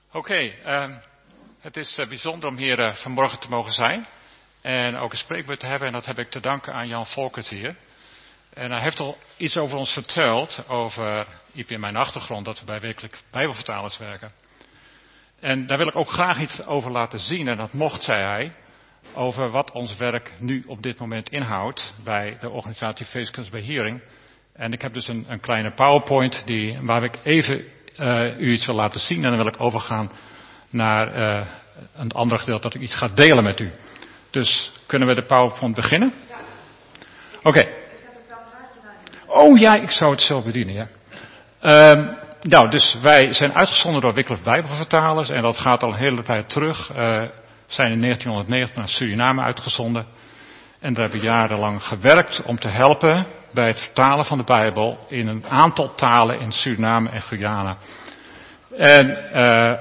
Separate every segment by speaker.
Speaker 1: Oké, het is bijzonder om hier vanmorgen te mogen zijn. En ook een spreekbeurt te hebben. En dat heb ik te danken aan Jan Volkert hier. En hij heeft al iets over ons verteld. Over IP en mijn achtergrond. Dat we bij werkelijk Bijbelvertalers werken. En daar wil ik ook graag iets over laten zien. En dat mocht, zei hij. Over wat ons werk nu op dit moment inhoudt. Bij de organisatie Feestkunstbeheering. En ik heb dus een kleine PowerPoint. Waar ik even u iets wil laten zien. En dan wil ik overgaan naar een ander gedeelte dat ik iets ga delen met u. Dus kunnen we de PowerPoint beginnen? Oké. Oh ja, ik zou het zelf bedienen, ja. Dus wij zijn uitgezonden door Wycliffe Bijbelvertalers. En dat gaat al een hele tijd terug. Zijn in 1990 naar Suriname uitgezonden. En daar hebben we jarenlang gewerkt om te helpen bij het vertalen van de Bijbel in een aantal talen in Suriname en Guyana. En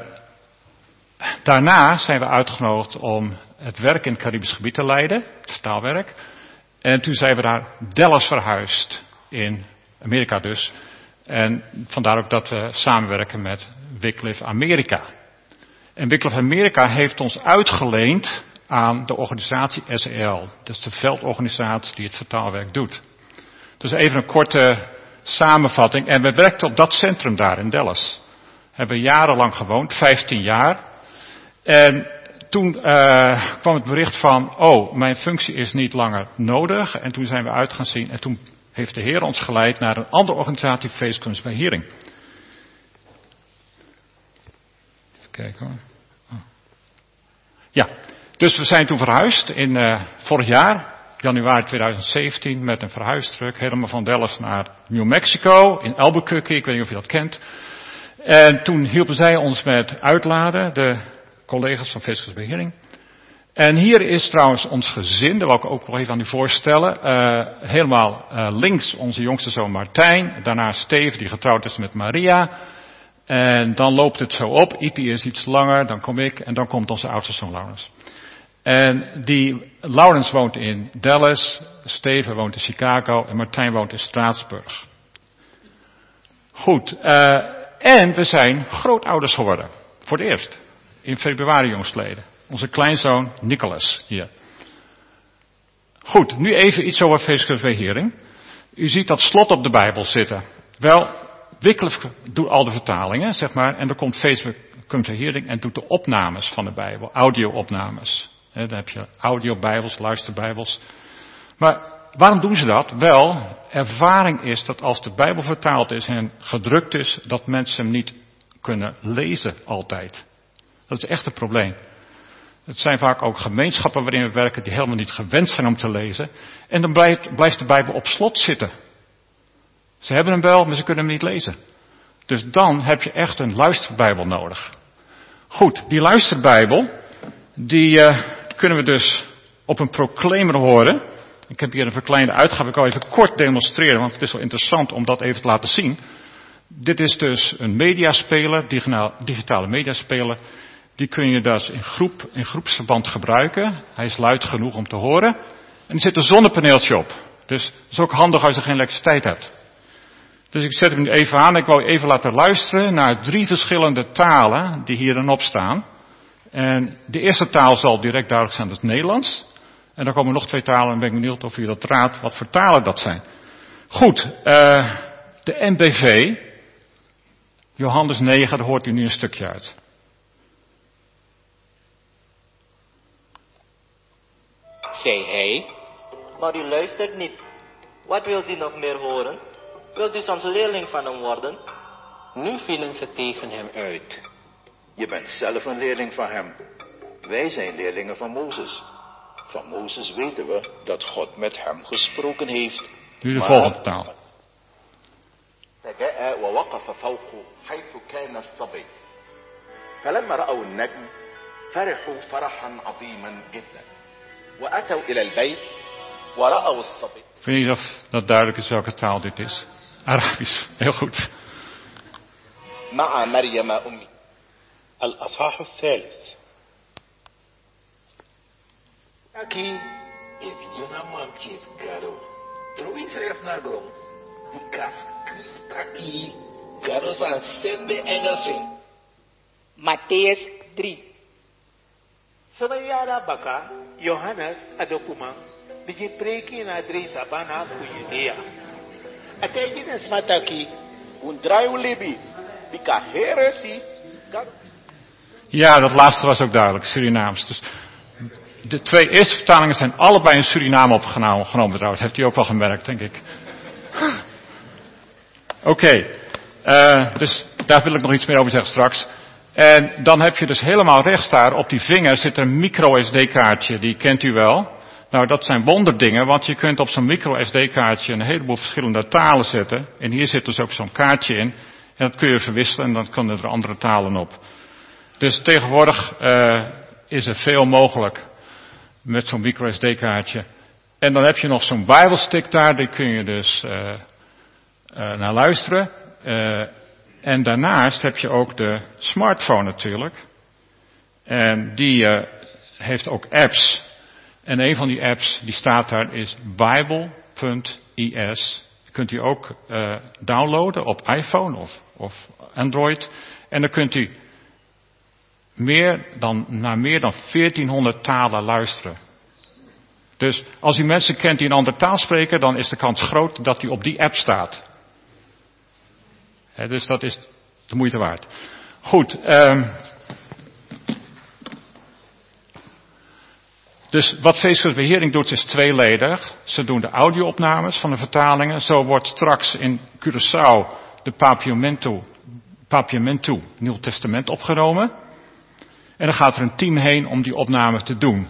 Speaker 1: daarna zijn we uitgenodigd om het werk in het Caribisch gebied te leiden, het vertaalwerk. En toen zijn we naar Dallas verhuisd, in Amerika dus. En vandaar ook dat we samenwerken met Wycliffe Amerika. En Wycliffe Amerika heeft ons uitgeleend aan de organisatie SEL. Dat is de veldorganisatie die het vertaalwerk doet. Dus even een korte samenvatting. En we werkten op dat centrum daar in Dallas. Hebben we jarenlang gewoond, 15 jaar. En toen kwam het bericht van, mijn functie is niet langer nodig. En toen zijn we uit gaan zien. En toen heeft de Heer ons geleid naar een andere organisatie, Feestkunstbeheering. Even kijken hoor. Oh. Ja, dus we zijn toen verhuisd in vorig jaar, januari 2017, met een verhuistruck. Helemaal van Dallas naar New Mexico, in Albuquerque, ik weet niet of je dat kent. En toen hielpen zij ons met uitladen, de collega's van Feestkunstbeheering. En hier is trouwens ons gezin, dat wil ik ook nog even aan u voorstellen. Helemaal links onze jongste zoon Martijn, daarna Steven die getrouwd is met Maria. En dan loopt het zo op, Ipi is iets langer, dan kom ik en dan komt onze oudste zoon Laurens. En die Laurens woont in Dallas, Steven woont in Chicago en Martijn woont in Straatsburg. Goed, en we zijn grootouders geworden, voor het eerst, in februari jongstleden. Onze kleinzoon Nicholas hier. Goed, nu even iets over Feestkunstbeheering. U ziet dat slot op de Bijbel zitten. Wel, Wycliffe doet al de vertalingen, zeg maar, en dan komt Feestkunstbeheering en doet de opnames van de Bijbel, audio-opnames. Dan heb je audio-Bijbels, luisterbijbels. Maar waarom doen ze dat? Wel, ervaring is dat als de Bijbel vertaald is en gedrukt is, dat mensen hem niet kunnen lezen altijd. Dat is echt een probleem. Het zijn vaak ook gemeenschappen waarin we werken die helemaal niet gewend zijn om te lezen. En dan blijft de Bijbel op slot zitten. Ze hebben hem wel, maar ze kunnen hem niet lezen. Dus dan heb je echt een luisterbijbel nodig. Goed, die luisterbijbel, die kunnen we dus op een proclaimer horen. Ik heb hier een verkleinde uitgave, ik wil even kort demonstreren, want het is wel interessant om dat even te laten zien. Dit is dus een mediaspeler, digitale mediaspeler. Die kun je dus in groepsverband gebruiken. Hij is luid genoeg om te horen. En er zit een zonnepaneeltje op. Dus het is ook handig als je geen elektriciteit hebt. Dus ik zet hem nu even aan. Ik wou even laten luisteren naar 3 verschillende talen die hier dan op staan. En de eerste taal zal direct duidelijk zijn, dat is Nederlands. En dan komen nog 2 talen en ben ik benieuwd of u dat raadt wat voor talen dat zijn. Goed, de NBV, Johannes 9, daar hoort u nu een stukje uit.
Speaker 2: Zei hij.
Speaker 3: Maar u luistert niet. Wat wilt u nog meer horen? Wilt u soms leerling van hem worden?
Speaker 2: Nu vielen ze tegen hem uit.
Speaker 4: Je bent zelf een leerling van hem. Wij zijn leerlingen van Mozes. Van Mozes weten we dat God met hem gesproken heeft.
Speaker 1: Nu de volgende taal.
Speaker 5: فجاء ووقف فوقه حيث كان الصبي فلما رأوا النجم فرحوا فرحا عظيما جدا وأتوا إلى البيت ورأوا الصبي.
Speaker 1: Ik weet niet of dat duidelijk is welke taal dit is. Arabisch, heel goed.
Speaker 5: مع مريم أمي.
Speaker 2: الأصحاح الثالث.
Speaker 6: Aqui, eu não mantive, garoto. Eu entrei na grama. E aqui, garoto, sempre engafei.
Speaker 7: Matthäus 3.
Speaker 6: Sabayara baka, Johannes adokumang, biji preki na drie sabana ku Judea. Ategines mataki,
Speaker 5: Undraiu libi, bika heresi,
Speaker 1: Ja, dat laatste was ook duidelijk, Surinaams. Dus de twee eerste vertalingen zijn allebei in Suriname opgenomen trouwens. Heeft u ook wel gemerkt, denk ik. Oké, dus daar wil ik nog iets meer over zeggen straks. En dan heb je dus helemaal rechts daar, op die vinger zit een micro-SD-kaartje, die kent u wel. Nou, dat zijn wonderdingen, want je kunt op zo'n micro-SD-kaartje een heleboel verschillende talen zetten. En hier zit dus ook zo'n kaartje in. En dat kun je verwisselen en dan kunnen er andere talen op. Dus tegenwoordig is er veel mogelijk met zo'n micro-SD-kaartje. En dan heb je nog zo'n Bijbelstick daar, die kun je dus naar luisteren. En daarnaast heb je ook de smartphone natuurlijk. En die heeft ook apps. En een van die apps die staat daar is Bible.is. Kunt u ook downloaden op iPhone of Android. En dan kunt u naar meer dan 1400 talen luisteren. Dus als u mensen kent die een andere taal spreken, dan is de kans groot dat die op die app staat. Dus dat is de moeite waard. Goed. Dus wat Feestelijke Beheering doet is tweeledig. Ze doen de audio-opnames van de vertalingen. Zo wordt straks in Curaçao de Papiamentu Nieuw Testament opgenomen. En dan gaat er een team heen om die opname te doen.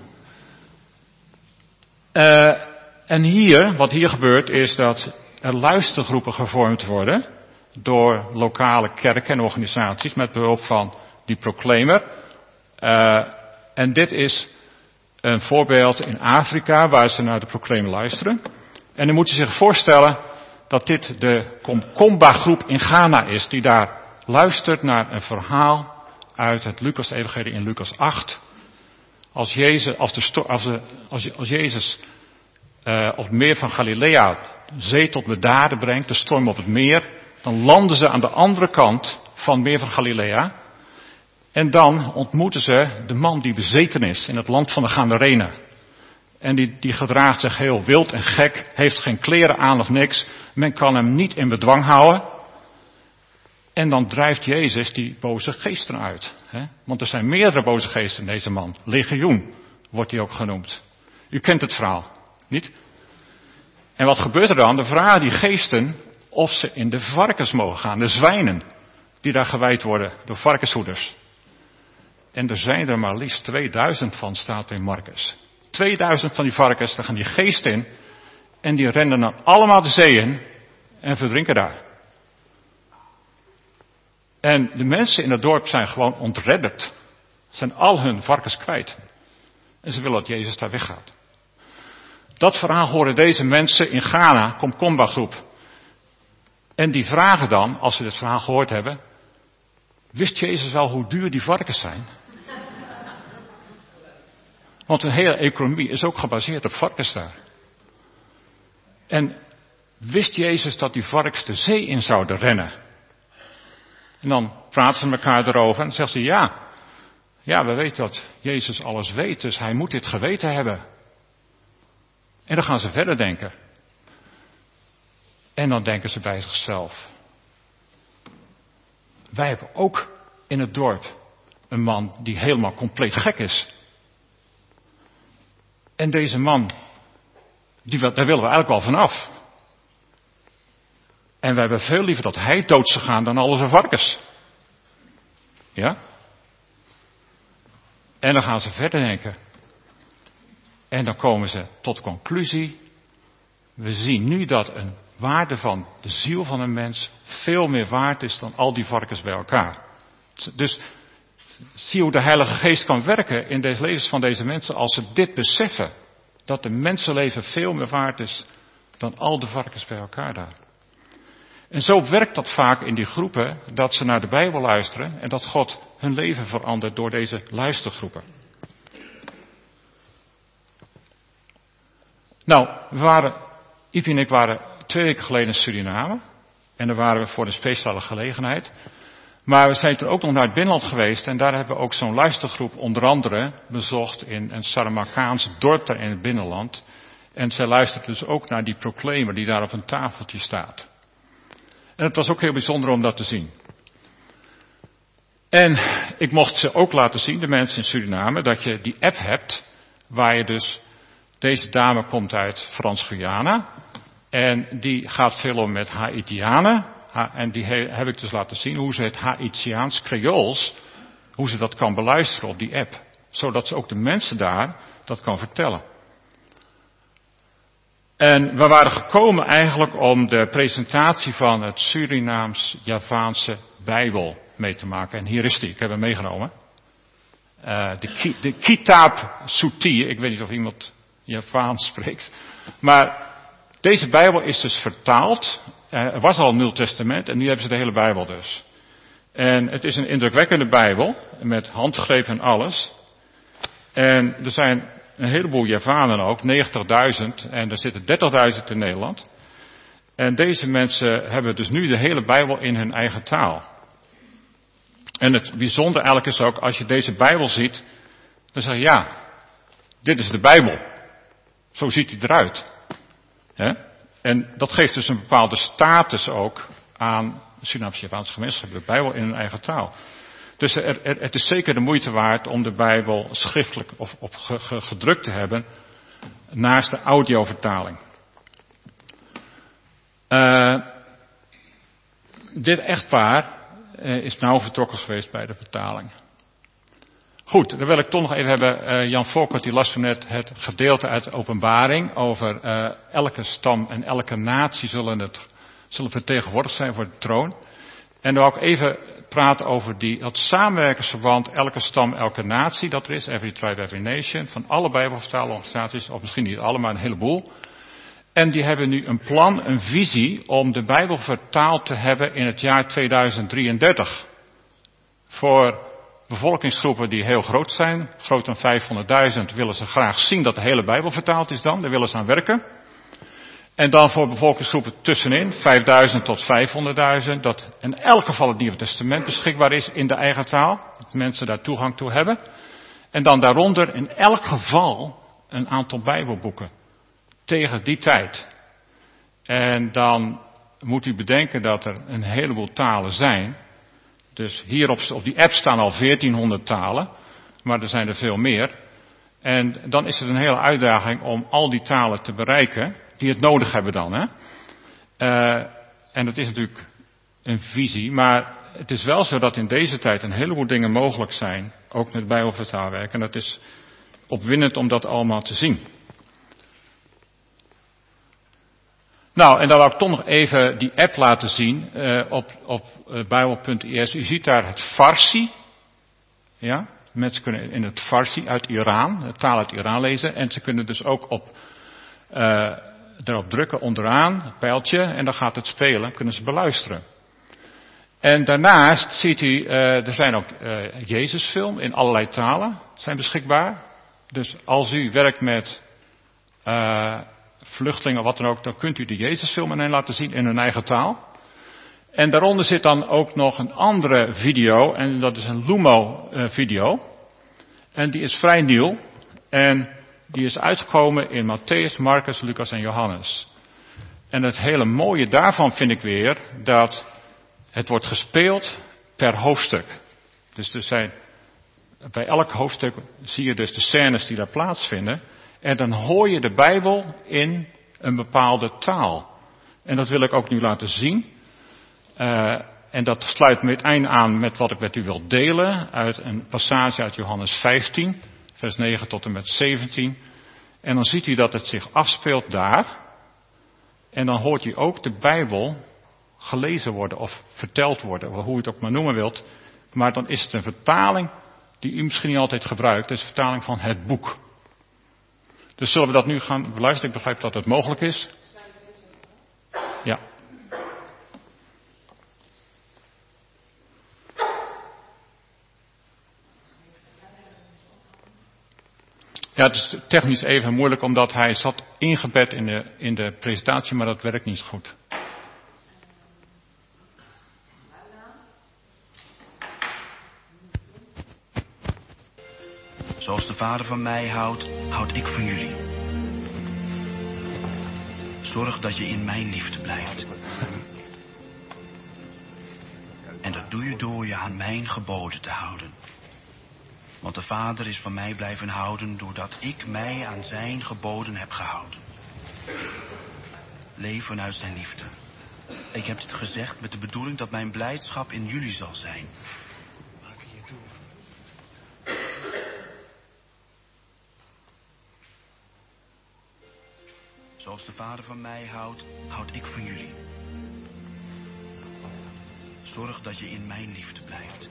Speaker 1: En wat hier gebeurt is dat er luistergroepen gevormd worden door lokale kerken en organisaties met behulp van die proclaimer. En dit is een voorbeeld in Afrika waar ze naar de proclaimer luisteren. En dan moet je zich voorstellen dat dit de Komkomba groep in Ghana is die daar luistert naar een verhaal uit het Lucas-evangelie in Lucas 8. Als Jezus op het meer van Galilea zee tot bedaren brengt, de storm op het meer, dan landen ze aan de andere kant van het meer van Galilea. En dan ontmoeten ze de man die bezeten is in het land van de Gadarenen. En die gedraagt zich heel wild en gek, heeft geen kleren aan of niks. Men kan hem niet in bedwang houden. En dan drijft Jezus die boze geesten uit. Want er zijn meerdere boze geesten in deze man. Legioen wordt hij ook genoemd. U kent het verhaal, niet? En wat gebeurt er dan? Dan vragen die geesten of ze in de varkens mogen gaan. De zwijnen die daar gewijd worden door varkenshoeders. En er zijn er maar liefst 2000 van, staat in Marcus. 2000 van die varkens, daar gaan die geesten in. En die rennen dan allemaal de zee in en verdrinken daar. En de mensen in het dorp zijn gewoon ontredderd. Zijn al hun varkens kwijt. En ze willen dat Jezus daar weggaat. Dat verhaal horen deze mensen in Ghana, Komkomba groep. En die vragen dan, als ze dit verhaal gehoord hebben, wist Jezus wel hoe duur die varkens zijn? Want hun hele economie is ook gebaseerd op varkens daar. En wist Jezus dat die varkens de zee in zouden rennen? En dan praten ze met elkaar erover en zeggen ze ja, we weten dat Jezus alles weet, dus hij moet dit geweten hebben. En dan gaan ze verder denken. En dan denken ze bij zichzelf. Wij hebben ook in het dorp een man die helemaal compleet gek is. En deze man, daar willen we eigenlijk wel vanaf. En we hebben veel liever dat hij dood zou gaan dan alle zijn varkens. Ja? En dan gaan ze verder denken. En dan komen ze tot conclusie. We zien nu dat een waarde van de ziel van een mens veel meer waard is dan al die varkens bij elkaar. Dus zie hoe de Heilige Geest kan werken in deze levens van deze mensen als ze dit beseffen. Dat de mensenleven veel meer waard is dan al de varkens bij elkaar daar. En zo werkt dat vaak in die groepen, dat ze naar de Bijbel luisteren en dat God hun leven verandert door deze luistergroepen. Nou, Ipi en ik waren 2 weken geleden in Suriname en daar waren we voor een speciale gelegenheid. Maar we zijn toen ook nog naar het binnenland geweest en daar hebben we ook zo'n luistergroep onder andere bezocht in een Saramakaans dorp daar in het binnenland. En zij luistert dus ook naar die proclaimer die daar op een tafeltje staat. En het was ook heel bijzonder om dat te zien. En ik mocht ze ook laten zien, de mensen in Suriname, dat je die app hebt waar je dus, deze dame komt uit Frans-Guyana en die gaat filmen met Haitianen. En die heb ik dus laten zien hoe ze het Haitiaans Creools, hoe ze dat kan beluisteren op die app. Zodat ze ook de mensen daar dat kan vertellen. En we waren gekomen eigenlijk om de presentatie van het Surinaams-Javaanse Bijbel mee te maken. En hier is die, ik heb hem meegenomen. De Kitab Suti, ik weet niet of iemand Javaans spreekt. Maar deze Bijbel is dus vertaald. Er was al een Nieuw Testament en nu hebben ze de hele Bijbel dus. En het is een indrukwekkende Bijbel, met handgreep en alles. En er zijn een heleboel Javanen ook, 90.000, en er zitten 30.000 in Nederland. En deze mensen hebben dus nu de hele Bijbel in hun eigen taal. En het bijzondere eigenlijk is ook, als je deze Bijbel ziet, dan zeg je ja, dit is de Bijbel. Zo ziet hij eruit. He? En dat geeft dus een bepaalde status ook aan de Surinaams-Javaanse gemeenschap, de Bijbel in hun eigen taal. Dus het is zeker de moeite waard om de Bijbel schriftelijk of gedrukt te hebben, naast de audiovertaling. Dit echtpaar is nou vertrokken geweest bij de vertaling. Goed, dan wil ik toch nog even hebben, Jan Volkert die las toen net het gedeelte uit de Openbaring over elke stam en elke natie zullen vertegenwoordigd zijn voor de troon. En dan wil ik even praten over dat samenwerkingsverband, elke stam, elke natie dat er is, every tribe, every nation, van alle Bijbelvertaalorganisaties, of misschien niet alle, maar een heleboel. En die hebben nu een plan, een visie om de Bijbel vertaald te hebben in het jaar 2033. Voor bevolkingsgroepen die heel groot zijn, groter dan 500.000, willen ze graag zien dat de hele Bijbel vertaald is dan. Daar willen ze aan werken. En dan voor bevolkingsgroepen tussenin, 5.000 tot 500.000, dat in elk geval het Nieuwe Testament beschikbaar is in de eigen taal. Dat mensen daar toegang toe hebben. En dan daaronder in elk geval een aantal Bijbelboeken. Tegen die tijd. En dan moet u bedenken dat er een heleboel talen zijn. Dus hier op die app staan al 1400 talen. Maar er zijn er veel meer. En dan is het een hele uitdaging om al die talen te bereiken. Die het nodig hebben dan. Hè? En dat is natuurlijk een visie. Maar het is wel zo dat in deze tijd een heleboel dingen mogelijk zijn. Ook met Bijbelvertaalwerk. En dat is opwindend om dat allemaal te zien. Nou, en dan wil ik toch nog even die app laten zien op bijbel.is. U ziet daar het Farsi. Ja, mensen kunnen in het Farsi uit Iran, de taal uit Iran lezen. En ze kunnen dus ook erop drukken onderaan, het pijltje, en dan gaat het spelen, kunnen ze beluisteren. En daarnaast ziet u, er zijn ook Jezusfilm in allerlei talen, zijn beschikbaar. Dus als u werkt met vluchtelingen of wat dan ook, dan kunt u de Jezusfilm aan hen laten zien in hun eigen taal. En daaronder zit dan ook nog een andere video, en dat is een Lumo-video. En die is vrij nieuw, en die is uitgekomen in Matthäus, Marcus, Lucas en Johannes. En het hele mooie daarvan vind ik weer, dat het wordt gespeeld per hoofdstuk. Dus bij elk hoofdstuk zie je dus de scènes die daar plaatsvinden. En dan hoor je de Bijbel in een bepaalde taal. En dat wil ik ook nu laten zien. En dat sluit meteen aan met wat ik met u wil delen. Uit een passage uit Johannes 15, vers 9 tot en met 17. En dan ziet u dat het zich afspeelt daar. En dan hoort u ook de Bijbel gelezen worden of verteld worden. Of hoe u het ook maar noemen wilt. Maar dan is het een vertaling die u misschien niet altijd gebruikt. Het is een vertaling van het boek. Dus zullen we dat nu gaan beluisteren? Ik begrijp dat het mogelijk is. Ja. Ja, het is technisch even moeilijk, omdat hij zat ingebed in de presentatie, maar dat werkt niet goed.
Speaker 7: Zoals de Vader van mij houdt, houd ik van jullie. Zorg dat je in mijn liefde blijft. En dat doe je door je aan mijn geboden te houden. Want de Vader is van mij blijven houden doordat ik mij aan zijn geboden heb gehouden. Leef vanuit zijn liefde. Ik heb dit gezegd met de bedoeling dat mijn blijdschap in jullie zal zijn. Zoals de Vader van mij houdt, houd ik van jullie. Zorg dat je in mijn liefde blijft.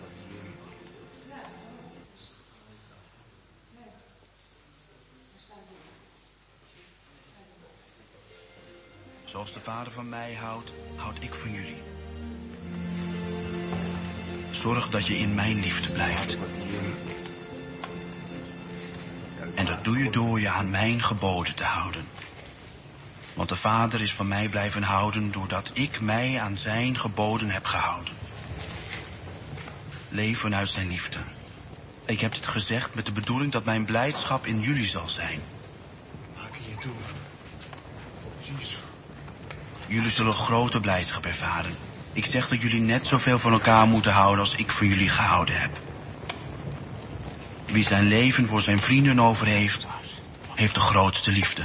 Speaker 7: Zoals de Vader van mij houdt, houd ik van jullie. Zorg dat je in mijn liefde blijft. En dat doe je door je aan mijn geboden te houden. Want de Vader is van mij blijven houden doordat ik mij aan zijn geboden heb gehouden. Leef vanuit zijn liefde. Ik heb dit gezegd met de bedoeling dat mijn blijdschap in jullie zal zijn. Jullie zullen grote blijdschap ervaren. Ik zeg dat jullie net zoveel van elkaar moeten houden als ik van jullie gehouden heb. Wie zijn leven voor zijn vrienden over heeft, heeft de grootste liefde.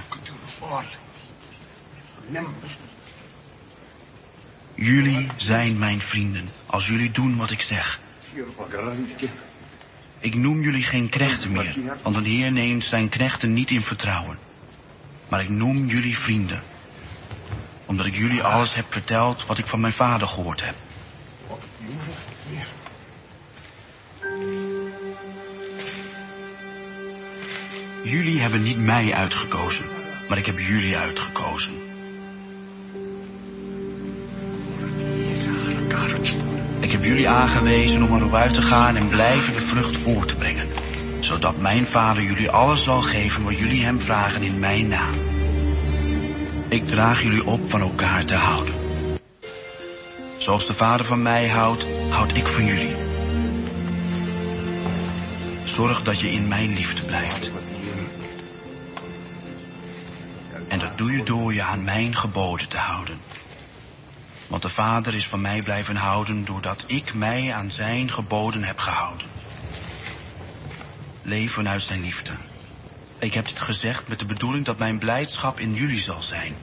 Speaker 7: Jullie zijn mijn vrienden als jullie doen wat ik zeg. Ik noem jullie geen knechten meer, want een Heer neemt zijn knechten niet in vertrouwen. Maar ik noem jullie vrienden, omdat ik jullie alles heb verteld wat ik van mijn Vader gehoord heb. Jullie hebben niet mij uitgekozen, maar ik heb jullie uitgekozen. Ik heb jullie aangewezen om erop uit te gaan en blijvende vrucht voort te brengen, zodat mijn Vader jullie alles zal geven wat jullie hem vragen in mijn naam. Ik draag jullie op van elkaar te houden. Zoals de Vader van mij houdt, houd ik van jullie. Zorg dat je in mijn liefde blijft. En dat doe je door je aan mijn geboden te houden. Want de Vader is van mij blijven houden doordat ik mij aan zijn geboden heb gehouden. Leef vanuit zijn liefde. Ik heb dit gezegd met de bedoeling dat mijn blijdschap in jullie zal zijn.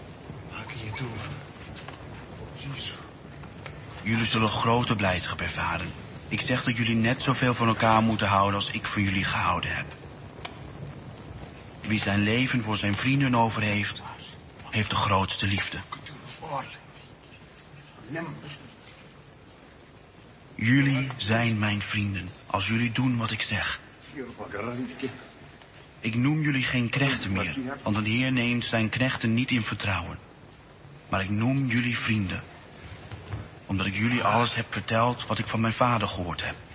Speaker 7: Jullie zullen grote blijdschap ervaren. Ik zeg dat jullie net zoveel van elkaar moeten houden als ik van jullie gehouden heb. Wie zijn leven voor zijn vrienden over heeft, heeft de grootste liefde. Jullie zijn mijn vrienden als jullie doen wat ik zeg. Ik noem jullie geen knechten meer, want een Heer neemt zijn knechten niet in vertrouwen. Maar ik noem jullie vrienden, omdat ik jullie alles heb verteld wat ik van mijn Vader gehoord heb.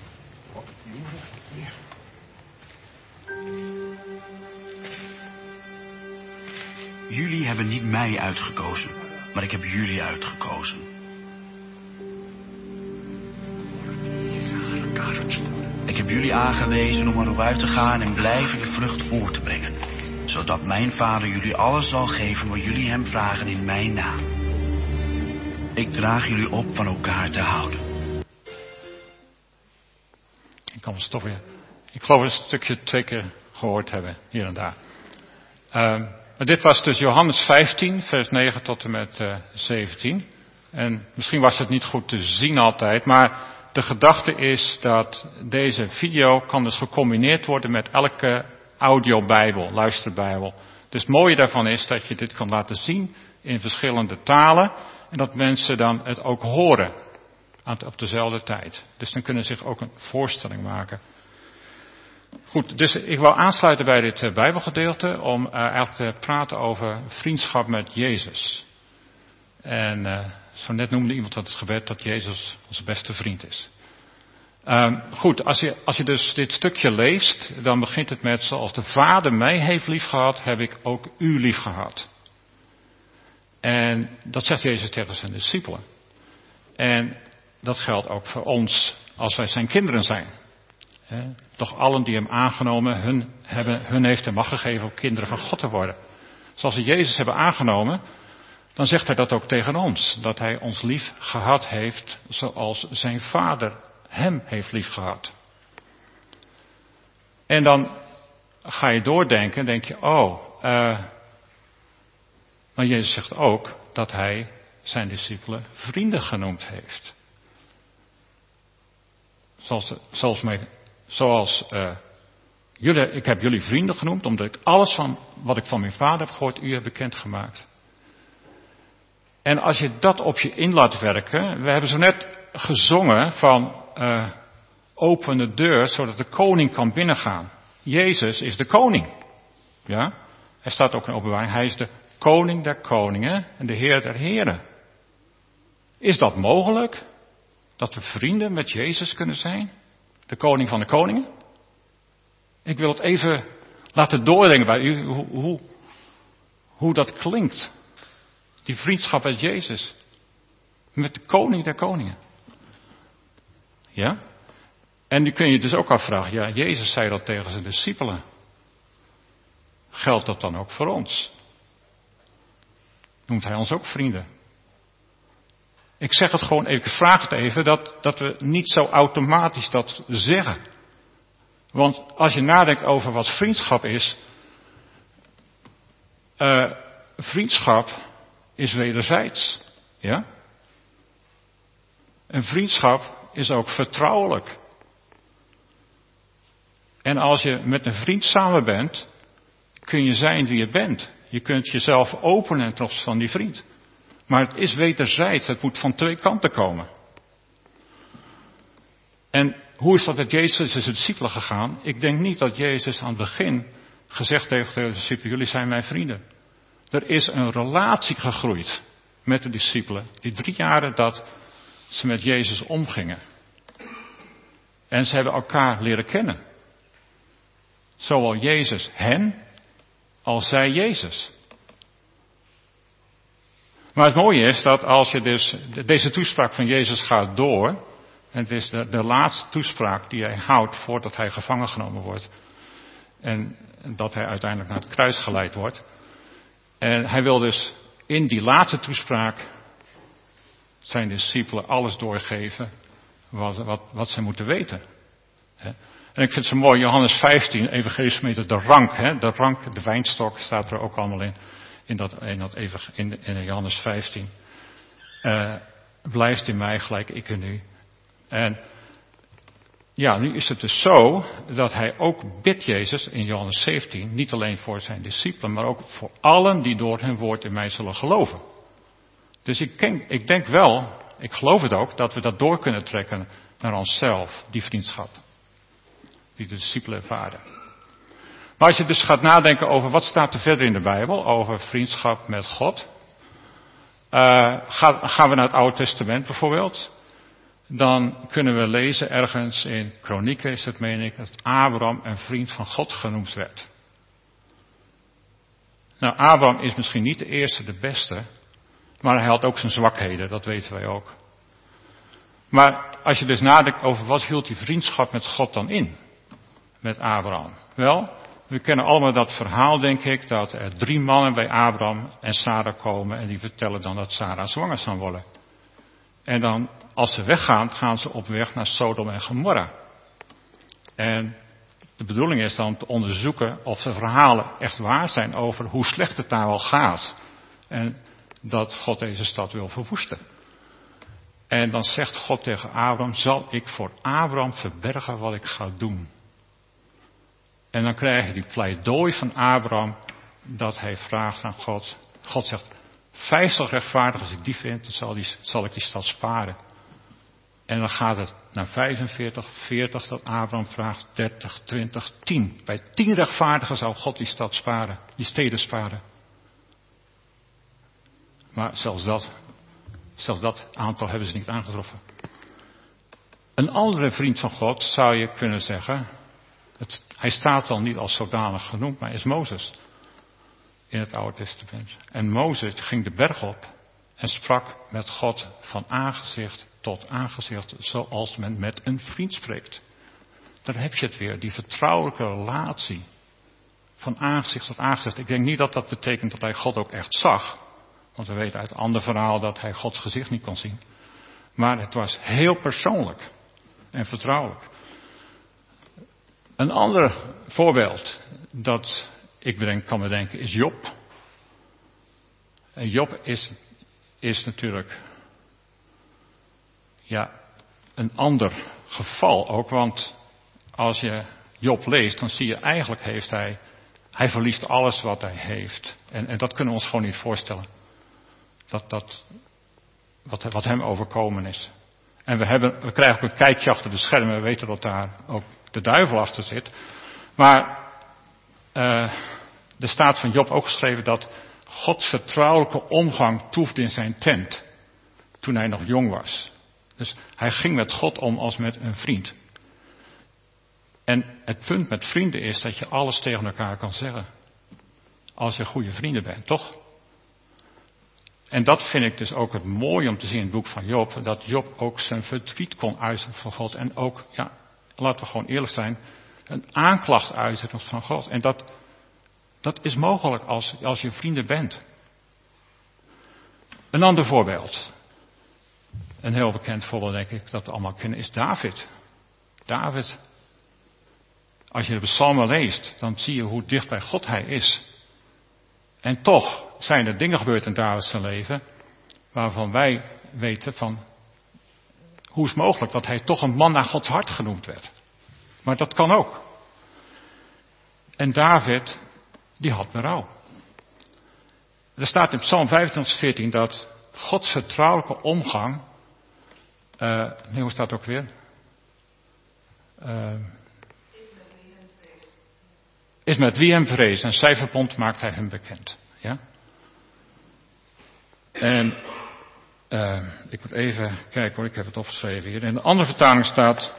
Speaker 7: Jullie hebben niet mij uitgekozen, maar ik heb jullie uitgekozen. Ik heb jullie aangewezen om erop uit te gaan en blijvende vrucht voort te brengen, zodat mijn Vader jullie alles zal geven wat jullie hem vragen in mijn naam. Ik draag jullie op van elkaar te houden.
Speaker 1: Ik kan het toch weer. Ik geloof een stukje 2 keer gehoord hebben, hier en daar. Maar dit was dus Johannes 15, vers 9 tot en met 17. En misschien was het niet goed te zien altijd, maar de gedachte is dat deze video kan dus gecombineerd worden met elke audiobijbel, luisterbijbel. Dus het mooie daarvan is dat je dit kan laten zien in verschillende talen en dat mensen dan het ook horen op dezelfde tijd. Dus dan kunnen ze zich ook een voorstelling maken. Goed, dus ik wil aansluiten bij dit Bijbelgedeelte om eigenlijk te praten over vriendschap met Jezus. En zo net noemde iemand dat het gebed dat Jezus onze beste vriend is. Goed, als je dus dit stukje leest, dan begint het met zoals de Vader mij heeft liefgehad, heb ik ook u liefgehad. En dat zegt Jezus tegen zijn discipelen. En dat geldt ook voor ons als wij zijn kinderen zijn. Doch allen die hem aangenomen, hun heeft hij macht gegeven om kinderen van God te worden. Zoals we Jezus hebben aangenomen, dan zegt hij dat ook tegen ons. Dat hij ons lief gehad heeft zoals zijn vader hem heeft lief gehad. En dan ga je doordenken en denk je, maar Jezus zegt ook dat hij zijn discipelen vrienden genoemd heeft. Ik heb jullie vrienden genoemd, omdat ik alles van wat ik van mijn vader heb gehoord, u hebt bekendgemaakt. En als je dat op je in laat werken, we hebben zo net gezongen van open de deur, zodat de koning kan binnengaan. Jezus is de koning. Ja? Er staat ook in Openbaring, hij is de koning der koningen en de heer der heren. Is dat mogelijk? Dat we vrienden met Jezus kunnen zijn? De koning van de koningen? Ik wil het even laten doordringen bij u hoe dat klinkt. Die vriendschap met Jezus. Met de koning der koningen. Ja? En nu kun je dus ook afvragen, ja, Jezus zei dat tegen zijn discipelen. Geldt dat dan ook voor ons? Noemt hij ons ook vrienden? Ik zeg het gewoon, ik vraag het even, dat we niet zo automatisch dat zeggen. Want als je nadenkt over wat vriendschap is, vriendschap is wederzijds. Ja? En vriendschap is ook vertrouwelijk. En als je met een vriend samen bent, kun je zijn wie je bent. Je kunt jezelf openen ten opzichte van die vriend. Maar het is wederzijds, het moet van twee kanten komen. En hoe is dat met Jezus en zijn discipelen gegaan? Ik denk niet dat Jezus aan het begin gezegd heeft tegen de discipelen, jullie zijn mijn vrienden. Er is een relatie gegroeid met de discipelen, die 3 jaren dat ze met Jezus omgingen. En ze hebben elkaar leren kennen. Zowel Jezus hen, als zij Jezus. Maar het mooie is dat als je dus, deze toespraak van Jezus gaat door, en het is de laatste toespraak die hij houdt voordat hij gevangen genomen wordt. En dat hij uiteindelijk naar het kruis geleid wordt. En hij wil dus in die laatste toespraak zijn discipelen alles doorgeven wat ze moeten weten. En ik vind het zo mooi, Johannes 15, evangelische de rank. De rank, de wijnstok, staat er ook allemaal in. In Johannes 15. Blijft in mij gelijk ik in u. En ja, nu is het dus zo dat hij ook bidt, Jezus, in Johannes 17, niet alleen voor zijn discipelen, maar ook voor allen die door hun woord in mij zullen geloven. Dus ik denk wel, ik geloof het ook, dat we dat door kunnen trekken naar onszelf, die vriendschap. Die de discipelen ervaren. Maar als je dus gaat nadenken over wat staat er verder in de Bijbel, over vriendschap met God. Gaan we naar het Oude Testament bijvoorbeeld. Dan kunnen we lezen ergens in Kronieken is het, meen ik, dat Abraham een vriend van God genoemd werd. Nou, Abraham is misschien niet de eerste, de beste. Maar hij had ook zijn zwakheden, dat weten wij ook. Maar als je dus nadenkt over wat hield die vriendschap met God dan in? Met Abraham. Wel, we kennen allemaal dat verhaal, denk ik, dat er 3 mannen bij Abraham en Sarah komen en die vertellen dan dat Sarah zwanger zal worden. En dan, als ze weggaan, gaan ze op weg naar Sodom en Gomorra. En de bedoeling is dan te onderzoeken of de verhalen echt waar zijn over hoe slecht het daar al gaat. En dat God deze stad wil verwoesten. En dan zegt God tegen Abraham, zal ik voor Abraham verbergen wat ik ga doen? En dan krijg je die pleidooi van Abraham, dat hij vraagt aan God. God zegt, 50 rechtvaardig als ik die vind, dan zal ik die stad sparen. En dan gaat het naar 45, 40 dat Abraham vraagt, 30, 20, 10. Bij 10 rechtvaardigen zou God die stad sparen, die steden sparen. Maar zelfs dat aantal hebben ze niet aangetroffen. Een andere vriend van God zou je kunnen zeggen, hij staat al niet als zodanig genoemd, maar is Mozes in het Oude Testament. En Mozes ging de berg op en sprak met God van aangezicht tot aangezicht, zoals men met een vriend spreekt. daar heb je het weer, die vertrouwelijke relatie. Van aangezicht tot aangezicht. Ik denk niet dat dat betekent dat hij God ook echt zag. Want we weten uit een ander verhaal dat hij Gods gezicht niet kon zien. Maar het was heel persoonlijk en vertrouwelijk. Een ander voorbeeld dat ik kan bedenken is Job. En Job is natuurlijk een ander geval ook. Want als je Job leest, dan zie je eigenlijk hij verliest alles wat hij heeft. En dat kunnen we ons gewoon niet voorstellen. Wat hem overkomen is. En we krijgen ook een kijkje achter de schermen. We weten dat daar ook de duivel achter zit. Maar er staat van Job ook geschreven dat Gods vertrouwelijke omgang toefde in zijn tent. Toen hij nog jong was. Dus hij ging met God om als met een vriend. En het punt met vrienden is dat je alles tegen elkaar kan zeggen. Als je goede vrienden bent, toch? En dat vind ik dus ook het mooie om te zien in het boek van Job. Dat Job ook zijn verdriet kon uiten van God. En ook, laten we gewoon eerlijk zijn, een aanklacht uiten van God. En dat is mogelijk als je vrienden bent. Een ander voorbeeld. Een heel bekend voorbeeld denk ik dat we allemaal kennen is David. David. Als je de psalmen leest, dan zie je hoe dicht bij God hij is. En toch zijn er dingen gebeurd in Davids leven, waarvan wij weten van, hoe is het mogelijk dat hij toch een man naar Gods hart genoemd werd. Maar dat kan ook. En David, die had berouw. Er staat in Psalm 25:14 dat Gods vertrouwelijke omgang, hoe staat het ook weer? Is met wie hem vreest en zijn verbond maakt hij hem bekend. Ja? En ik moet even kijken hoor, ik heb het opgeschreven hier. In een andere vertaling staat,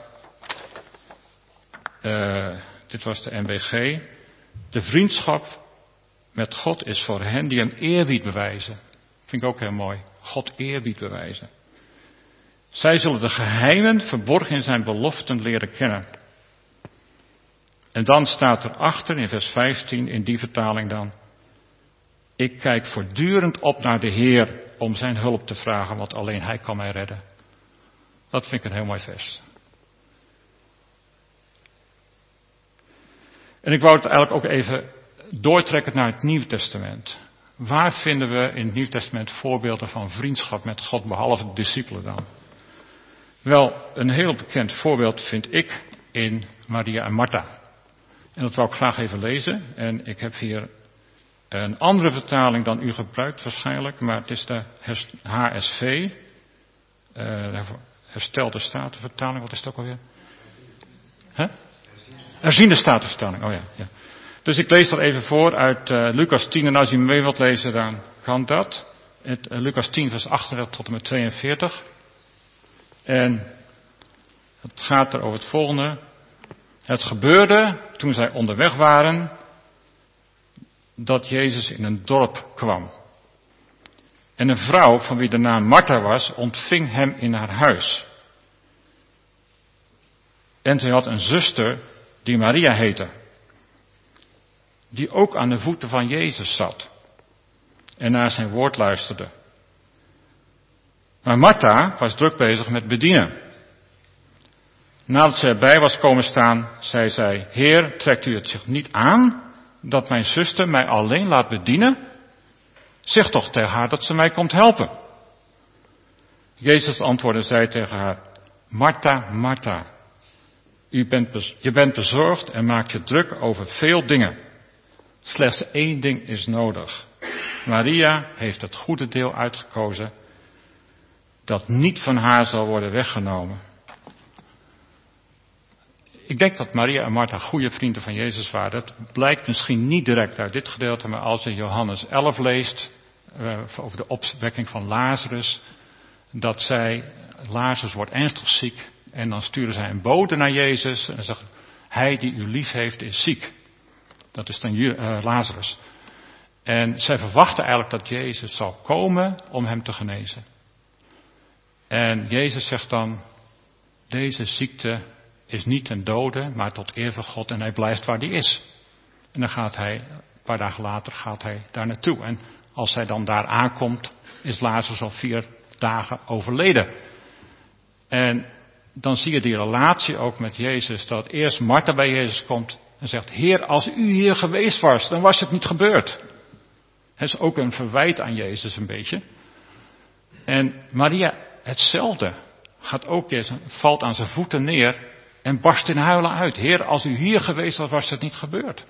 Speaker 1: dit was de NBG, de vriendschap met God is voor hen die hem eerbied bewijzen. Vind ik ook heel mooi. God eerbied bewijzen. Zij zullen de geheimen verborgen in zijn beloften leren kennen. En dan staat er achter in vers 15 in die vertaling dan. Ik kijk voortdurend op naar de Heer om zijn hulp te vragen, want alleen hij kan mij redden. Dat vind ik een heel mooi vers. En ik wou het eigenlijk ook even doortrekken naar het Nieuwe Testament. Waar vinden we in het Nieuwe Testament voorbeelden van vriendschap met God, behalve de discipelen dan? Wel, een heel bekend voorbeeld vind ik in Maria en Martha. En dat wou ik graag even lezen. En ik heb hier een andere vertaling dan u gebruikt waarschijnlijk, maar het is de HSV. Herstelde Statenvertaling, wat is het ook alweer? Herziende Statenvertaling, oh ja. Dus ik lees dat even voor uit Lucas 10. En als u mee wilt lezen, dan kan dat. Lucas 10 vers 38 tot en met 42. En het gaat er over het volgende. Het gebeurde toen zij onderweg waren dat Jezus in een dorp kwam. En een vrouw van wie de naam Martha was, ontving hem in haar huis. En zij had een zuster die Maria heette, die ook aan de voeten van Jezus zat en naar zijn woord luisterde. Maar Martha was druk bezig met bedienen. Nadat zij erbij was komen staan, zei zij, Heer, trekt u het zich niet aan dat mijn zuster mij alleen laat bedienen? Zeg toch tegen haar dat ze mij komt helpen. Jezus antwoordde, zei tegen haar, Martha, Martha, je bent bezorgd en maakt je druk over veel dingen. Slechts één ding is nodig. Maria heeft het goede deel uitgekozen dat niet van haar zal worden weggenomen. Ik denk dat Maria en Martha goede vrienden van Jezus waren. Dat blijkt misschien niet direct uit dit gedeelte, maar als je Johannes 11 leest, over de opwekking van Lazarus, dat Lazarus wordt ernstig ziek, en dan sturen zij een bode naar Jezus en zeggen, hij die u lief heeft is ziek. Dat is dan Lazarus. En zij verwachten eigenlijk dat Jezus zal komen om hem te genezen. En Jezus zegt dan, deze ziekte is niet ten dode, maar tot eer van God en hij blijft waar hij is. En dan gaat hij, een paar dagen later, gaat hij daar naartoe. En als hij dan daar aankomt, is Lazarus al 4 dagen overleden. En dan zie je die relatie ook met Jezus, dat eerst Martha bij Jezus komt en zegt, Heer, als u hier geweest was, dan was het niet gebeurd. Het is ook een verwijt aan Jezus een beetje. En Maria, hetzelfde, gaat ook, valt aan zijn voeten neer en barst in huilen uit. Heer, als u hier geweest was, was het niet gebeurd.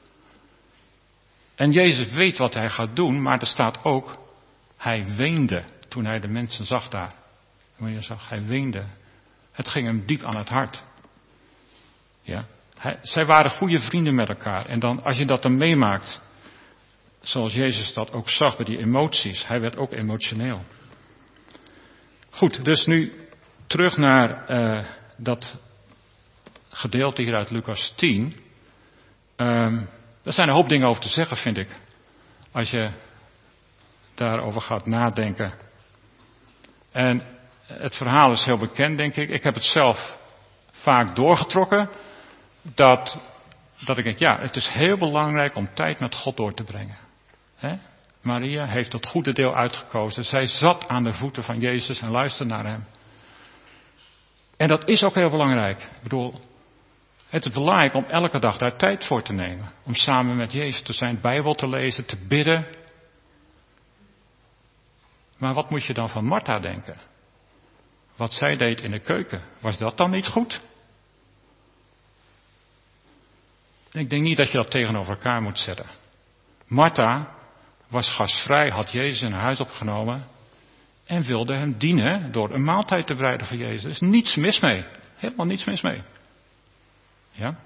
Speaker 1: En Jezus weet wat hij gaat doen, maar er staat ook, hij weende toen hij de mensen zag daar. Hoe zag, hij weende. Het ging hem diep aan het hart. Ja. Zij waren goede vrienden met elkaar. En dan, als je dat dan meemaakt, zoals Jezus dat ook zag bij die emoties, hij werd ook emotioneel. Goed, dus nu terug naar dat gedeelte hier uit Lucas 10. Er zijn een hoop dingen over te zeggen, vind ik. Als je daarover gaat nadenken. En het verhaal is heel bekend, denk ik. Ik heb het zelf vaak doorgetrokken. Dat ik denk, ja, het is heel belangrijk om tijd met God door te brengen. Maria heeft het goede deel uitgekozen. Zij zat aan de voeten van Jezus en luisterde naar hem. En dat is ook heel belangrijk. Ik bedoel, het is belangrijk om elke dag daar tijd voor te nemen. Om samen met Jezus te zijn, Bijbel te lezen, te bidden. Maar wat moet je dan van Martha denken? Wat zij deed in de keuken, was dat dan niet goed? Ik denk niet dat je dat tegenover elkaar moet zetten. Martha was gastvrij, had Jezus in haar huis opgenomen en wilde hem dienen door een maaltijd te bereiden voor Jezus. Er is niets mis mee. Helemaal niets mis mee. Ja?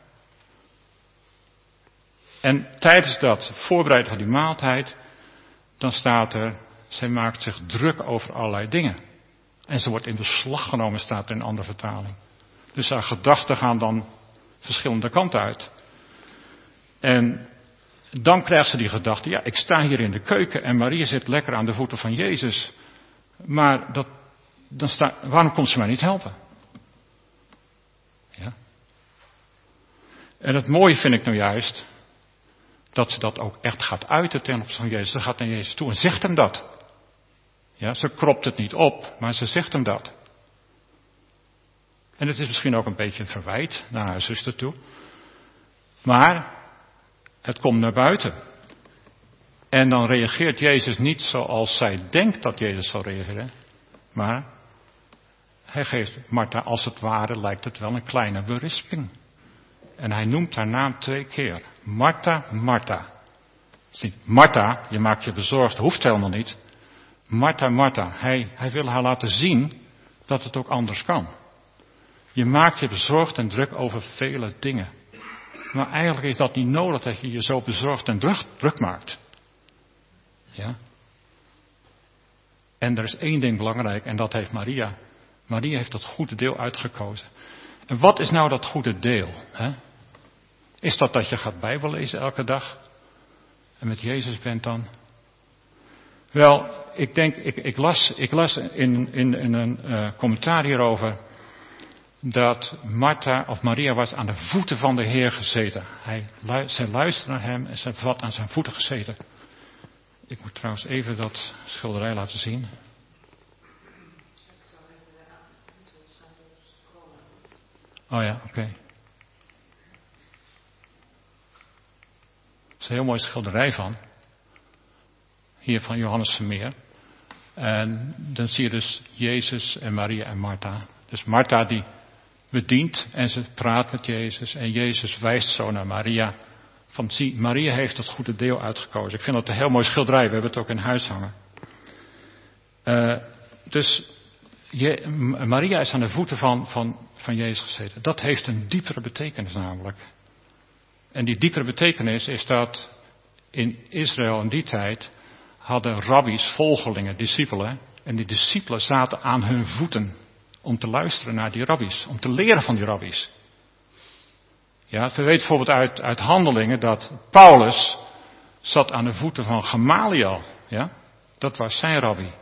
Speaker 1: En tijdens dat voorbereiden van die maaltijd, dan staat er, zij maakt zich druk over allerlei dingen. En ze wordt in beslag genomen, staat er in een andere vertaling. Dus haar gedachten gaan dan verschillende kanten uit. En dan krijgt ze die gedachte, ja, ik sta hier in de keuken en Maria zit lekker aan de voeten van Jezus. Maar waarom komt ze mij niet helpen? Ja. En het mooie vind ik nou juist, dat ze dat ook echt gaat uiten ten opzichte van Jezus. Ze gaat naar Jezus toe en zegt hem dat. Ja, ze kropt het niet op, maar ze zegt hem dat. En het is misschien ook een beetje een verwijt naar haar zuster toe. Maar het komt naar buiten. En dan reageert Jezus niet zoals zij denkt dat Jezus zal reageren. Maar hij geeft Martha, als het ware, lijkt het wel een kleine berisping. En hij noemt haar naam 2 keer. Martha, Martha. Het is niet Martha, je maakt je bezorgd, hoeft helemaal niet. Martha, Martha. Hij wil haar laten zien dat het ook anders kan. Je maakt je bezorgd en druk over vele dingen. Maar eigenlijk is dat niet nodig dat je je zo bezorgd en druk maakt. Ja. En er is 1 ding belangrijk en dat heeft Maria. Maria heeft dat goede deel uitgekozen. En wat is nou dat goede deel? Hè? Is dat je gaat Bijbel lezen elke dag? En met Jezus bent dan? Wel, ik las in een commentaar hierover dat Maria was aan de voeten van de Heer gezeten. Zij luisterde naar hem en zij had aan zijn voeten gezeten. Ik moet trouwens even dat schilderij laten zien. Oh ja, oké. Er is een heel mooi schilderij van. Hier van Johannes Vermeer. En dan zie je dus Jezus en Maria en Martha. Dus Martha die bedient en ze praat met Jezus. En Jezus wijst zo naar Maria. Van zie, Maria heeft het goede deel uitgekozen. Ik vind dat een heel mooi schilderij. We hebben het ook in huis hangen. Maria is aan de voeten van Jezus gezeten. Dat heeft een diepere betekenis namelijk. En die diepere betekenis is dat in Israël in die tijd hadden rabbies, volgelingen, discipelen. En die discipelen zaten aan hun voeten om te luisteren naar die rabbies. Om te leren van die rabbies. Ja, we weten bijvoorbeeld uit Handelingen dat Paulus zat aan de voeten van Gamaliel. Ja, dat was zijn rabbi.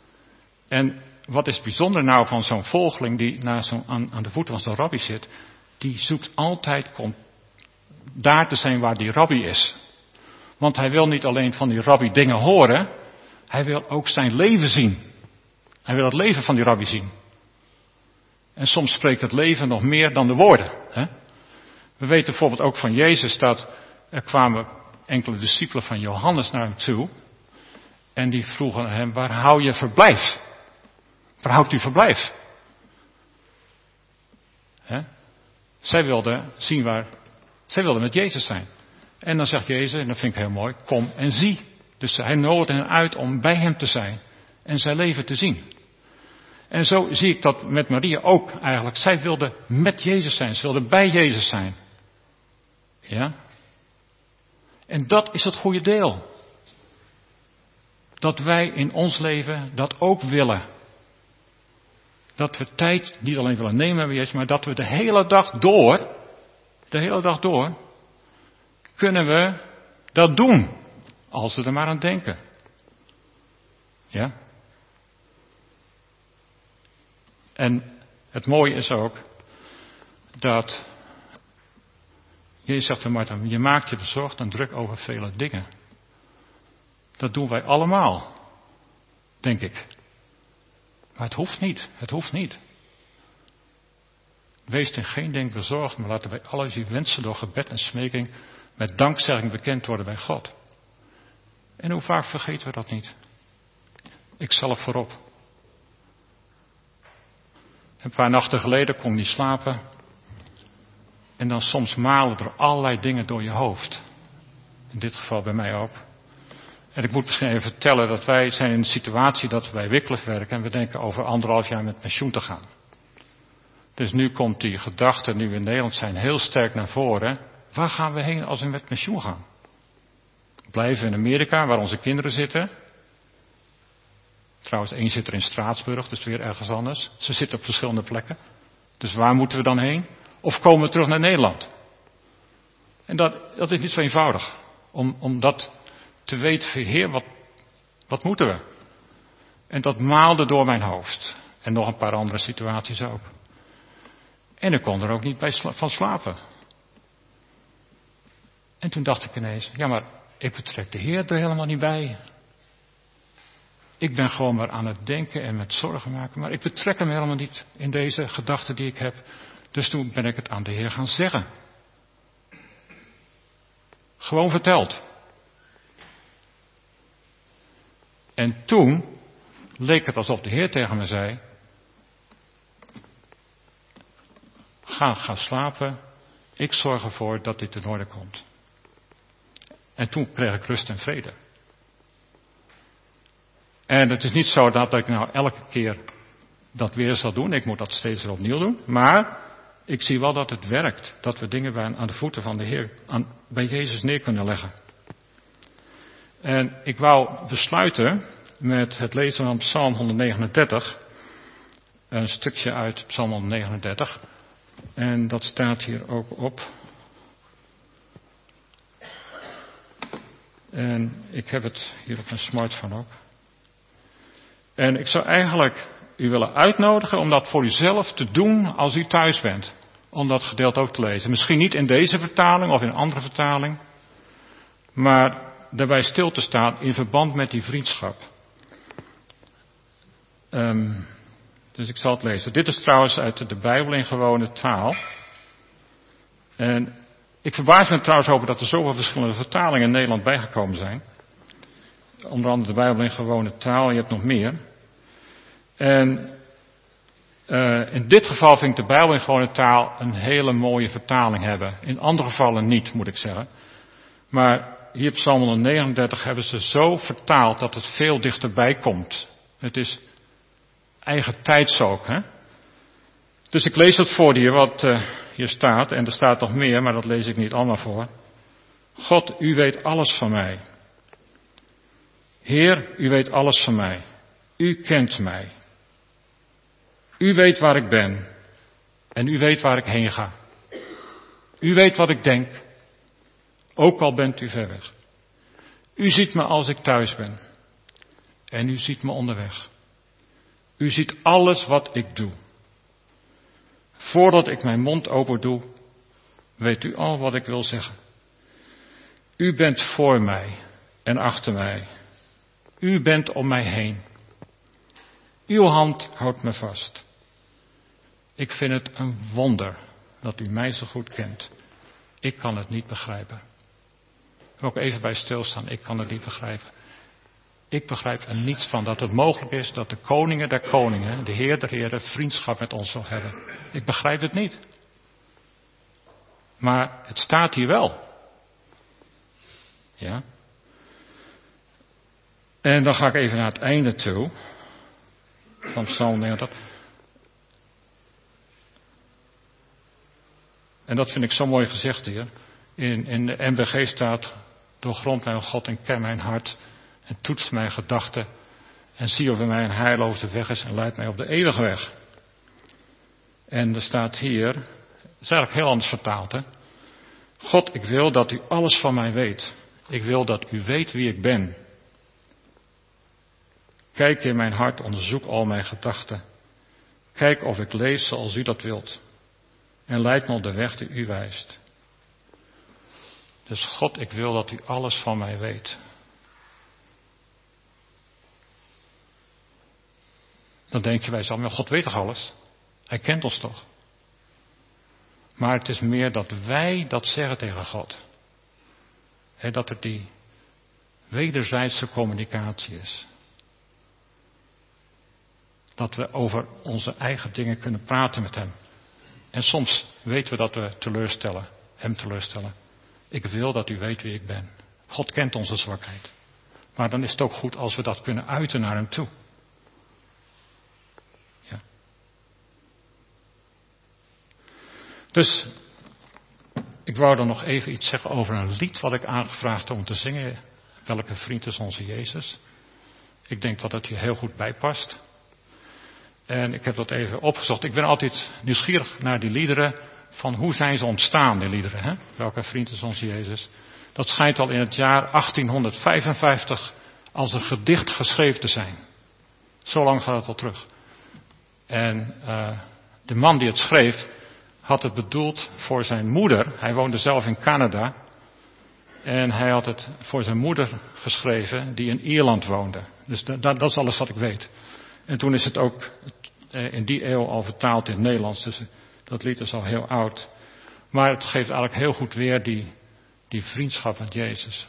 Speaker 1: En wat is bijzonder nou van zo'n volgeling die aan de voeten van zo'n rabbi zit? die zoekt altijd daar te zijn waar die rabbi is. Want hij wil niet alleen van die rabbi dingen horen, hij wil ook zijn leven zien. Hij wil het leven van die rabbi zien. En soms spreekt het leven nog meer dan de woorden. Hè? We weten bijvoorbeeld ook van Jezus dat er kwamen enkele discipelen van Johannes naar hem toe. En die vroegen hem, waar hou je verblijf? Waar houdt u verblijf? Hè? Zij wilden met Jezus zijn. En dan zegt Jezus, en dat vind ik heel mooi, kom en zie. Dus hij nodigde hen uit om bij hem te zijn en zijn leven te zien. En zo zie ik dat met Maria ook eigenlijk. Zij wilde met Jezus zijn, ze wilde bij Jezus zijn. Ja? En dat is het goede deel. Dat wij in ons leven dat ook willen. Dat we tijd niet alleen willen nemen bij Jezus, maar dat we de hele dag door, kunnen we dat doen. Als we er maar aan denken. Ja? En het mooie is ook dat Jezus zegt tegen Martha, je maakt je bezorgd en druk over vele dingen. Dat doen wij allemaal, denk ik. Maar het hoeft niet. Wees in geen ding bezorgd, maar laten wij alles uw wensen door gebed en smeking met dankzegging bekend worden bij God. En hoe vaak vergeten we dat niet? Ik zelf voorop. Een paar nachten geleden kon ik niet slapen. En dan soms malen er allerlei dingen door je hoofd. In dit geval bij mij ook. En ik moet misschien even vertellen dat wij zijn in een situatie dat we bij Wycliffe werken. En we denken over 1,5 jaar met pensioen te gaan. Dus nu komt die gedachte, nu we in Nederland zijn, heel sterk naar voren. Waar gaan we heen als we met pensioen gaan? Blijven in Amerika, waar onze kinderen zitten. Trouwens, één zit er in Straatsburg, dus weer ergens anders. Ze zitten op verschillende plekken. Dus waar moeten we dan heen? Of komen we terug naar Nederland? En dat is niet zo eenvoudig. Om dat te weten, Heer, wat moeten we? En dat maalde door mijn hoofd. En nog een paar andere situaties ook. En ik kon er ook niet van slapen. En toen dacht ik ineens, ja maar ik betrek de Heer er helemaal niet bij. Ik ben gewoon maar aan het denken en met zorgen maken, maar ik betrek hem helemaal niet in deze gedachten die ik heb. Dus toen ben ik het aan de Heer gaan zeggen. Gewoon verteld. En toen leek het alsof de Heer tegen me zei, ga slapen, ik zorg ervoor dat dit in orde komt. En toen kreeg ik rust en vrede. En het is niet zo dat ik nou elke keer dat weer zal doen. Ik moet dat steeds weer opnieuw doen. Maar ik zie wel dat het werkt. Dat we dingen aan de voeten van de Heer, bij Jezus neer kunnen leggen. En ik wou besluiten met het lezen van Psalm 139. Een stukje uit Psalm 139. En dat staat hier ook op. En ik heb het hier op mijn smartphone ook. En ik zou eigenlijk u willen uitnodigen om dat voor uzelf te doen als u thuis bent. Om dat gedeelte ook te lezen. Misschien niet in deze vertaling of in een andere vertaling. Maar daarbij stil te staan in verband met die vriendschap. Dus ik zal het lezen. Dit is trouwens uit de Bijbel in gewone taal. En ik verbaas me trouwens over dat er zoveel verschillende vertalingen in Nederland bijgekomen zijn. Onder andere de Bijbel in gewone taal, je hebt nog meer. En in dit geval vind ik de Bijbel in gewone taal een hele mooie vertaling hebben. In andere gevallen niet, moet ik zeggen. Maar hier op Psalm 139 hebben ze zo vertaald dat het veel dichterbij komt. Het is eigen tijds ook, hè. Dus ik lees het voor hier wat hier staat. En er staat nog meer, maar dat lees ik niet allemaal voor. God, u weet alles van mij. Heer, u weet alles van mij. U kent mij. U weet waar ik ben. En u weet waar ik heen ga. U weet wat ik denk. Ook al bent u ver weg. U ziet me als ik thuis ben. En u ziet me onderweg. U ziet alles wat ik doe. Voordat ik mijn mond open doe, weet u al wat ik wil zeggen. U bent voor mij en achter mij. U bent om mij heen. Uw hand houdt me vast. Ik vind het een wonder dat u mij zo goed kent. Ik kan het niet begrijpen. Ik wil ook even bij stilstaan. Ik kan het niet begrijpen. Ik begrijp er niets van dat het mogelijk is dat de koningen der koningen, de Heer der heren, vriendschap met ons zal hebben. Ik begrijp het niet. Maar het staat hier wel. Ja. En dan ga ik even naar het einde toe. Van Psalm 90. En dat vind ik zo mooi gezegd hier. In de MBG staat: doorgrond mijn God en ken mijn hart. En toets mijn gedachten. En zie of er mij een heilloze weg is en leidt mij op de eeuwige weg. En er staat hier, het is eigenlijk heel anders vertaald, hè. God, ik wil dat u alles van mij weet. Ik wil dat u weet wie ik ben. Kijk in mijn hart, onderzoek al mijn gedachten. Kijk of ik lees zoals u dat wilt. En leid me op de weg die u wijst. Dus God, ik wil dat u alles van mij weet. Dan denk je bij jezelf, maar God weet toch alles? Hij kent ons toch? Maar het is meer dat wij dat zeggen tegen God. Dat er die wederzijdse communicatie is. Dat we over onze eigen dingen kunnen praten met hem. En soms weten we dat we hem teleurstellen. Ik wil dat u weet wie ik ben. God kent onze zwakheid. Maar dan is het ook goed als we dat kunnen uiten naar hem toe. Ja. Dus, ik wou dan nog even iets zeggen over een lied wat ik aangevraagd om te zingen. Welke vriend is onze Jezus? Ik denk dat het hier heel goed bij past. En ik heb dat even opgezocht. Ik ben altijd nieuwsgierig naar die liederen. Van hoe zijn ze ontstaan, die liederen. Hè? Welke vriend is onze Jezus? Dat schijnt al in het jaar 1855 als een gedicht geschreven te zijn. Zo lang gaat het al terug. En de man die het schreef had het bedoeld voor zijn moeder. Hij woonde zelf in Canada. En hij had het voor zijn moeder geschreven die in Ierland woonde. Dus dat is alles wat ik weet. En toen is het ook in die eeuw al vertaald in het Nederlands. Dus dat lied is al heel oud. Maar het geeft eigenlijk heel goed weer die vriendschap met Jezus.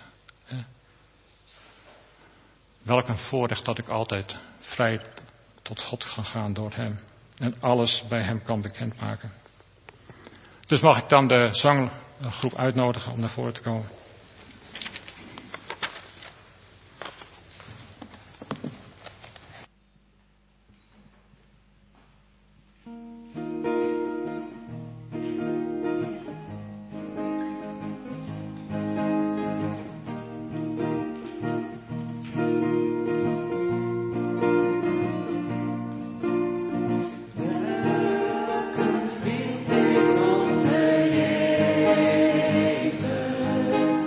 Speaker 1: Welk een voorrecht dat ik altijd vrij tot God kan gaan door hem. En alles bij hem kan bekendmaken. Dus mag ik dan de zanggroep uitnodigen om naar voren te komen.
Speaker 8: Jezus,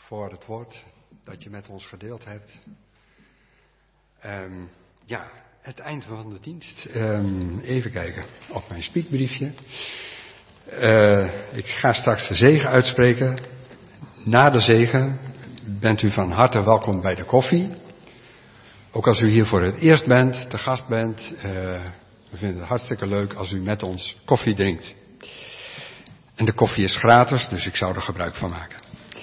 Speaker 8: voor het woord dat je met ons gedeeld hebt. Het eind van de dienst. Even kijken op mijn speakbriefje. Ik ga straks de zegen uitspreken. Na de zegen bent u van harte welkom bij de koffie. Ook als u hier voor het eerst bent, te gast bent. We vinden het hartstikke leuk als u met ons koffie drinkt. En de koffie is gratis, dus ik zou er gebruik van maken.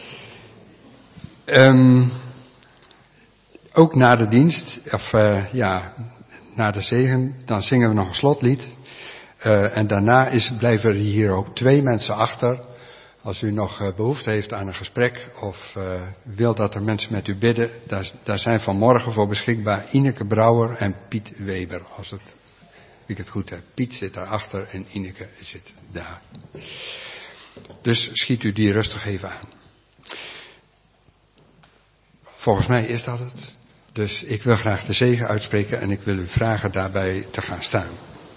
Speaker 8: Ook na de dienst, na de zegen, dan zingen we nog een slotlied. En daarna blijven er hier ook 2 mensen achter. Als u nog behoefte heeft aan een gesprek of wil dat er mensen met u bidden, daar zijn vanmorgen voor beschikbaar Ineke Brouwer en Piet Weber, als ik het goed heb. Piet zit daarachter en Ineke zit daar. Dus schiet u die rustig even aan. Volgens mij is dat het. Dus ik wil graag de zegen uitspreken en ik wil u vragen daarbij te gaan staan.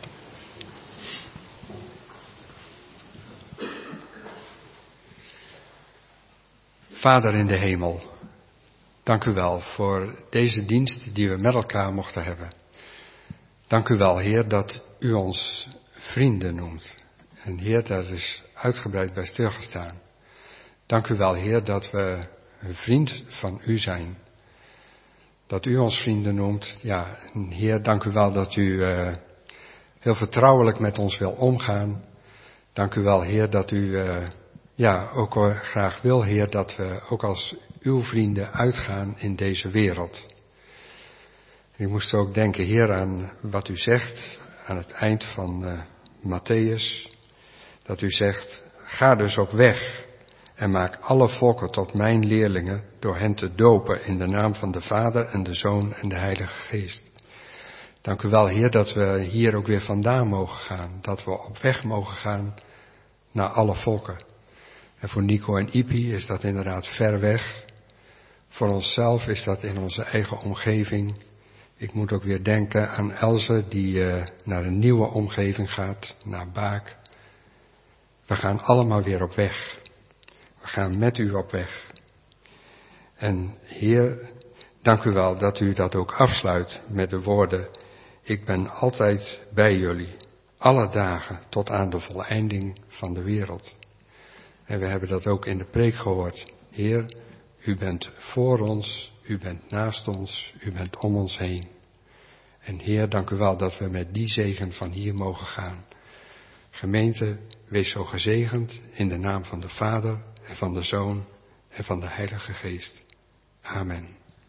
Speaker 8: Vader in de hemel, dank u wel voor deze dienst die we met elkaar mochten hebben. Dank u wel, Heer, dat u ons vrienden noemt. En Heer, daar is uitgebreid bij stilgestaan. Dank u wel, Heer, dat we een vriend van u zijn. Dat u ons vrienden noemt. Ja, en Heer, dank u wel dat u heel vertrouwelijk met ons wil omgaan. Dank u wel, Heer, dat u ook graag wil, Heer, dat we ook als uw vrienden uitgaan in deze wereld. Ik moest ook denken, Heer, aan wat u zegt aan het eind van Matthäus. Dat u zegt, ga dus op weg en maak alle volken tot mijn leerlingen door hen te dopen in de naam van de Vader en de Zoon en de Heilige Geest. Dank u wel, Heer, dat we hier ook weer vandaan mogen gaan. Dat we op weg mogen gaan naar alle volken. En voor Nico en Ipi is dat inderdaad ver weg. Voor onszelf is dat in onze eigen omgeving. Ik moet ook weer denken aan Else die naar een nieuwe omgeving gaat, naar Baak. We gaan allemaal weer op weg. We gaan met u op weg. En Heer, dank u wel dat u dat ook afsluit met de woorden: ik ben altijd bij jullie, alle dagen tot aan de voleinding van de wereld. En we hebben dat ook in de preek gehoord. Heer, u bent voor ons, u bent naast ons, u bent om ons heen. En Heer, dank u wel dat we met die zegen van hier mogen gaan. Gemeente, wees zo gezegend in de naam van de Vader en van de Zoon en van de Heilige Geest. Amen.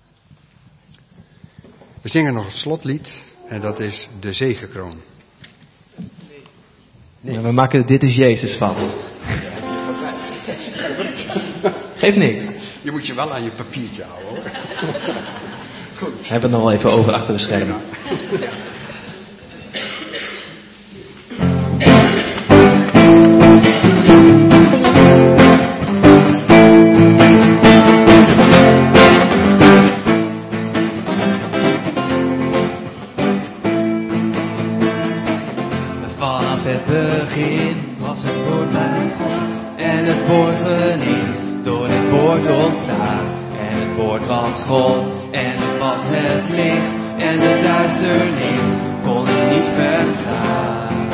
Speaker 8: We zingen nog het slotlied en dat is de zegenkroon.
Speaker 9: Nee. Ja, we maken er Dit is Jezus van. Geeft niks.
Speaker 8: Je moet je wel aan je papiertje houden, hoor. Goed.
Speaker 9: We hebben het nog wel even over achter de schermen.
Speaker 8: Ja.
Speaker 10: Vanaf het begin was het woord bij God en het woord geneest, door het woord ontstaan. En het woord was God en het was het licht en de duisternis kon het niet verstaan.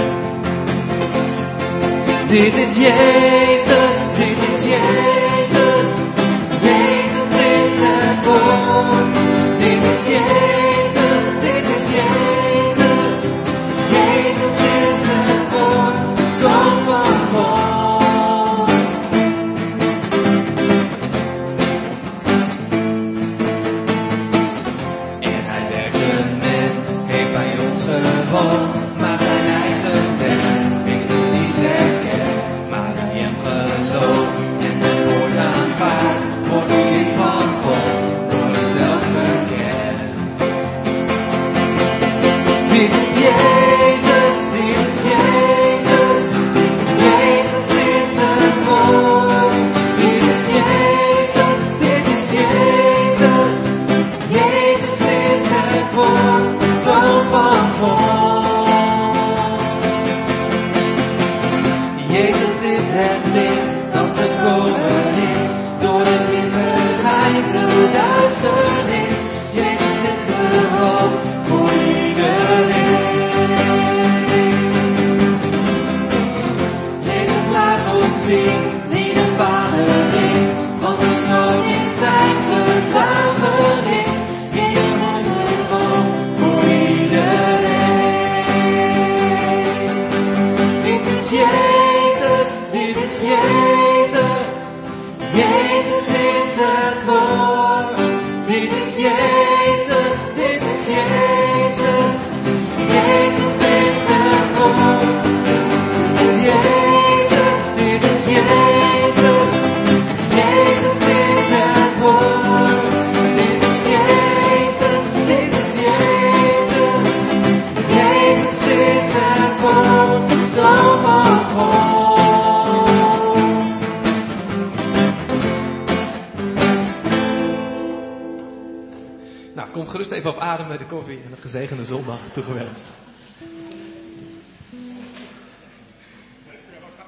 Speaker 10: Dit is Jezus, dit is Jezus, Jezus is het woord. Dit is Jezus, dit is Jezus, Jezus is het woord, Zoon van God. En hij werd een mens, heeft bij ons gewoond, maar zijn eigen werk heeft hij niet herkend, maar in hem gelooft en zijn woord Jezus is het woord. Dit is Jezus, dit is Jezus. Jezus is het woord. Dit is Jezus, dit is Jezus. Jezus is het woord. Dit is Jezus, dit is Jezus. Jezus is het woord, de Zoon van God.
Speaker 9: Nou, kom gerust even op adem met de koffie en een gezegende zondag toegewenst.